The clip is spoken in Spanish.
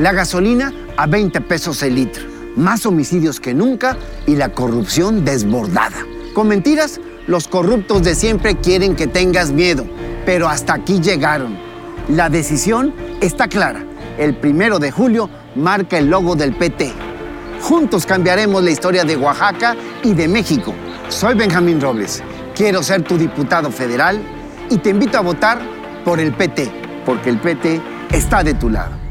La gasolina a 20 pesos el litro. Más homicidios que nunca y la corrupción desbordada. Con mentiras, los corruptos de siempre quieren que tengas miedo, pero hasta aquí llegaron. La decisión está clara. El 1 de julio marca el logo del PT. Juntos cambiaremos la historia de Oaxaca y de México. Soy Benjamín Robles. Quiero ser tu diputado federal y te invito a votar por el PT, porque el PT está de tu lado.